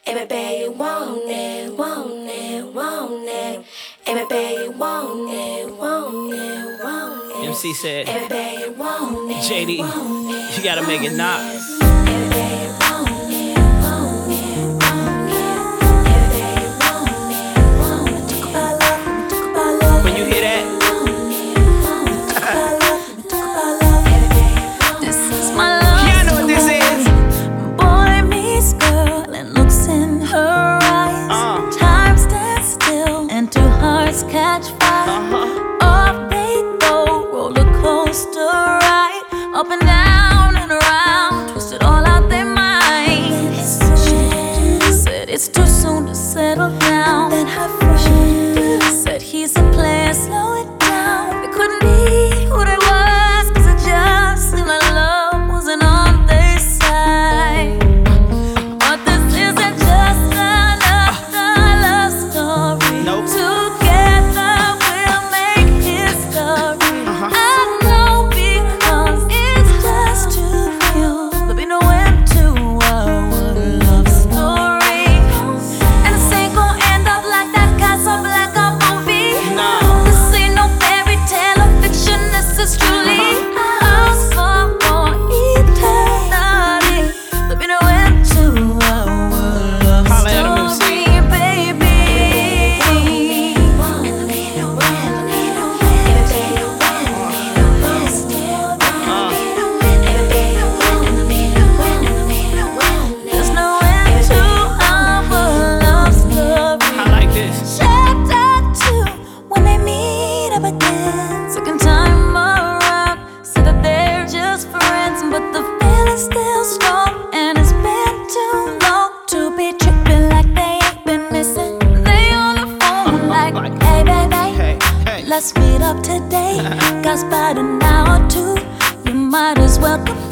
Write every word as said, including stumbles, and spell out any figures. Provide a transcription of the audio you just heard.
Every baby want it, want it, want it. Every baby want it, want it, want it. M C said, Every baby want it, J D, want it, you gotta make it knock. Every baby want it, want it, want it. Every baby want it, want it. Talk about love, talk about love. When you hear that, This is my love. yeah, I know what this is. Boy meets girl and looks in her eyes. Uh. Time stands still and two hearts catch fire. Uh-huh. Up they go, roller coaster ride, up and down and around, twisted all out their minds. She said it's too soon to settle down. Then her friend said he's a player, slow it down. It couldn't be who they was, 'cause it just seemed like love wasn't on their side. But this isn't just another love story. Nope. Together we'll make history. I know because it's just too real. There'll be no end to our love story. And this ain't gon' end up like that Casablanca movie. Nah. This ain't no fairy tale or fiction, this is truly a song for eternity. There'll be no end to our love Holla at 'em, M C. story, baby. There's no end to our love story. I like this. Chapter two, when they meet up again. Second time around, say that they're just friends, but the feeling's still strong, and it's been too long to be tripping like they ain't been missing. They on the phone like, hey baby, Hey, hey. let's meet up today. Got about an hour or two, you might as well come